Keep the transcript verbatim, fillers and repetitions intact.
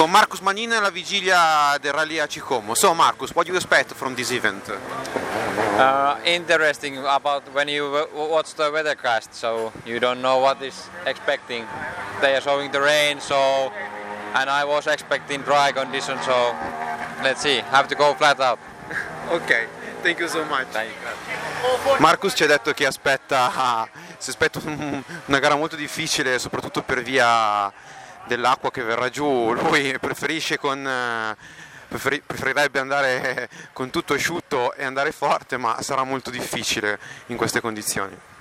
Con Marcus Manin alla vigilia del Rally Aci Como. So Marcus, what do you expect from this event? Uh, interesting about when you w- watch the weathercast, so you don't know what is expecting. They are showing the rain, so and I was expecting dry conditions, so let's see. Have to go flat out. Ok, thank you so much. Thank you. Marcus ci ha detto che aspetta, si aspetta un- una gara molto difficile, soprattutto per via dell'acqua che verrà giù. Lui preferisce con eh, preferi- preferirebbe andare con tutto asciutto e andare forte, ma sarà molto difficile in queste condizioni.